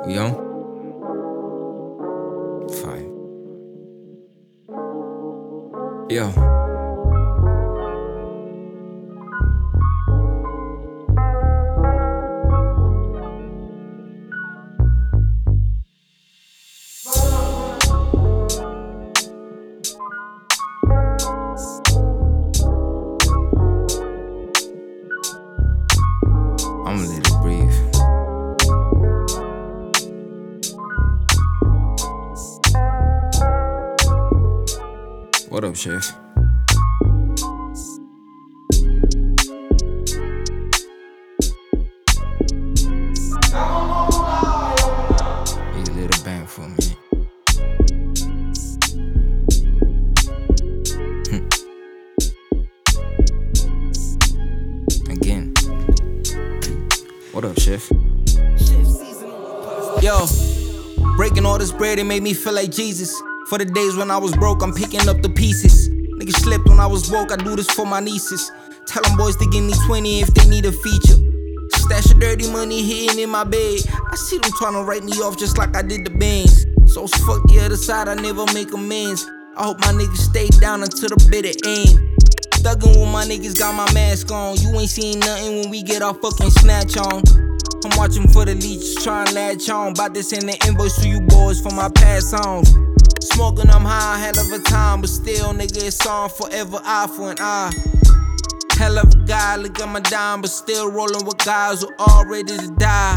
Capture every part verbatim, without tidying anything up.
We on? Fine. Yo. I'ma let it breathe. What up, Chef? Need a little bang for me. Hm. Again. What up, Chef? Yo, breaking all this bread, it made me feel like Jesus. For the days when I was broke, I'm picking up the pieces. Niggas slept when I was woke, I do this for my nieces. Tell them boys to give me twenty if they need a feature. Stash of dirty money hidden in my bed. I see them trying to write me off just like I did the bands. So it's fuck the other side, I never make amends. I hope my niggas stay down until the bitter end. Thuggin' with my niggas, got my mask on. You ain't seen nothing when we get our fucking snatch on. I'm watching for the leeches, trying to latch on. Bout to send the invoice to you boys for my past songs. Smoking, I'm high, hell of a time, but still, nigga, it's on forever, eye for an eye. Hell of a guy, look at my dime, but still rolling with guys who all ready to die.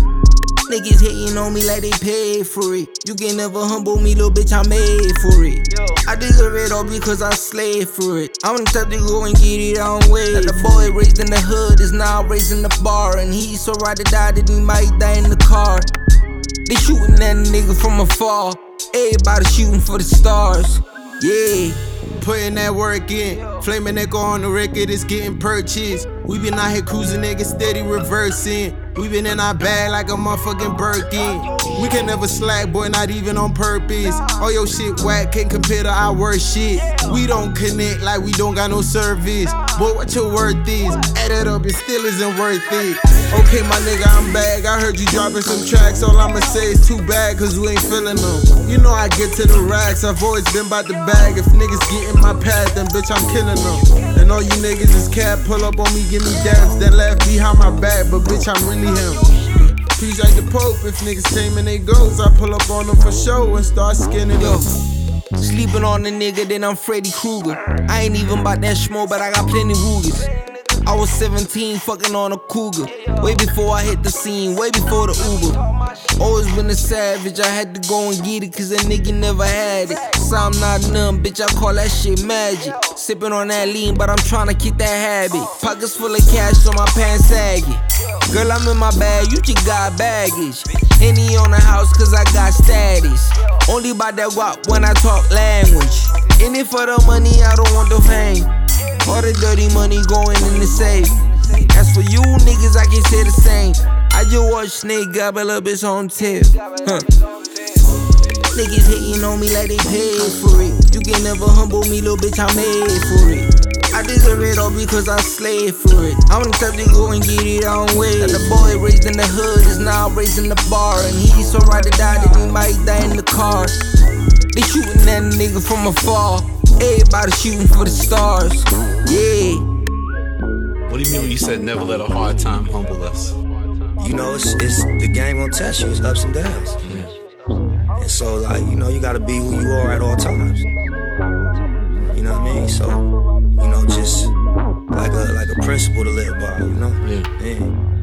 Niggas hating on me like they paid for it. You can never humble me, little bitch, I made for it. I deserve it all because I slaved for it. I'm the type to go and get it on way. Like the boy raised in the hood is now raising the bar, and he's so right to die that he might die in the car. They shooting that nigga from afar. Everybody shooting for the stars. Yeah. Putting that work in, flaming echo on the record, it's getting purchased. We been out here cruising, niggas steady reversing. We been in our bag like a motherfucking Birkin. We can never slack, boy, not even on purpose. All your shit whack, can't compare to our worst shit. We don't connect like we don't got no service. Boy, what your worth is, add it up, it still isn't worth it. Okay, my nigga, I'm back. I heard you dropping some tracks. All I'ma say is too bad, cause we ain't feeling them. You know I get to the racks, I've always been about the bag. If niggas get in my path, then bitch, I'm killing them. And all you niggas is cap, pull up on me, give me dabs, then laugh behind my back, but bitch, I'm really him. Preach like the Pope, if niggas came and they goes, I pull up on them for show and start skinning Yo, up. sleeping on the nigga, then I'm Freddy Krueger. I ain't even about that schmo, but I got plenty Rugas. I was seventeen, fucking on a cougar. Way before I hit the scene, way before the Uber. Always been a savage, I had to go and get it, cause that nigga never had it. So I'm not numb, bitch, I call that shit magic. Sipping on that lean, but I'm trying to keep that habit. Pockets full of cash, so my pants saggy. Girl, I'm in my bag, you just got baggage. Henny on the house, cause I got status. Only about that guap when I talk language. In it for the money, I don't want the fame. All the dirty money going in the safe. As for you niggas, I can say the same. I just watch Snake gobble up his own tail. Huh. Niggas hating on me like they paid for it. You can never humble me, little bitch, I made for it. I deserve it all because I slaved for it. I'm the type to go and get it on way. And the boy raised in the hood is now raising the bar, and he's so right to die that he might die in the car. They shooting that nigga from afar. Everybody shooting for the stars. Yeah. What do you mean when you said never let a hard time humble us? You know, it's, it's the game gonna test you. It's ups and downs. Yeah. And so, like, you know, you gotta be who you are at all times. You know what I mean? So, you know, just like a like a principle to live by. You know? Yeah. Yeah.